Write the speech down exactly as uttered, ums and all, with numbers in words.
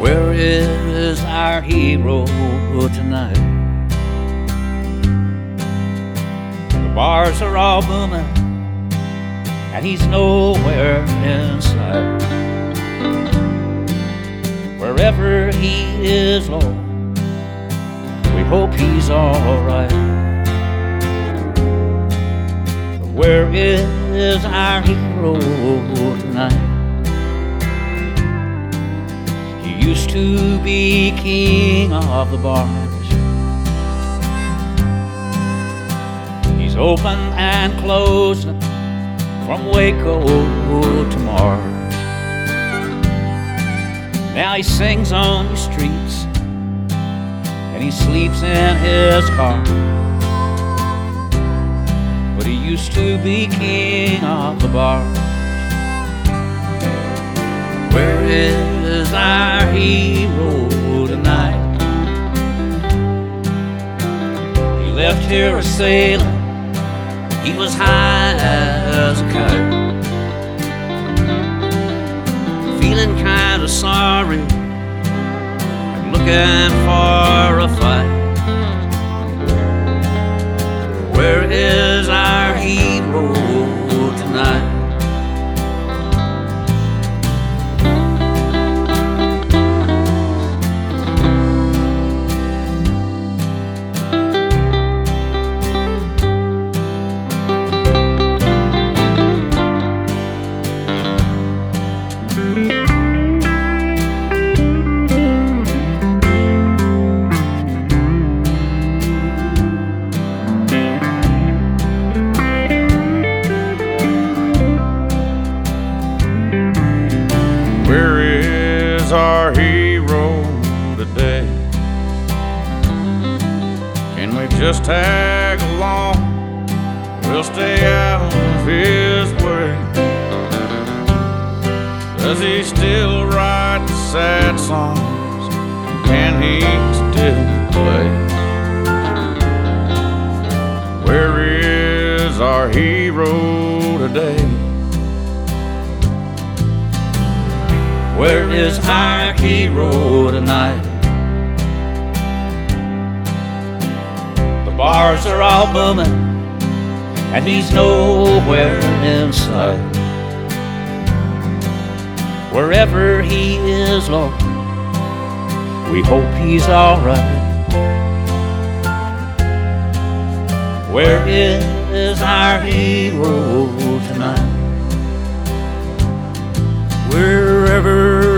Where is our hero tonight? The bars are all booming, and he's nowhere in sight. Wherever he is, Lord, we hope he's alright. Where is our hero tonight? He used to be king of the bars. He's open and closed from Waco to Mars. Now he sings on the streets and he sleeps in his car. But he used to be king of the bars. Where is our hero tonight? He left here a sailing, he was high as a kite, feeling kind of sorry and looking for a fight. Where is our hero tonight? Where is our hero today? Can we just tag along? We'll stay out of his way. Does he still write the sad songs? Can he still play? Where is our hero today? Where is our hero tonight? The bars are all booming, and he's nowhere in sight. Wherever he is, Lord, we hope he's alright. Where is our hero tonight? Wherever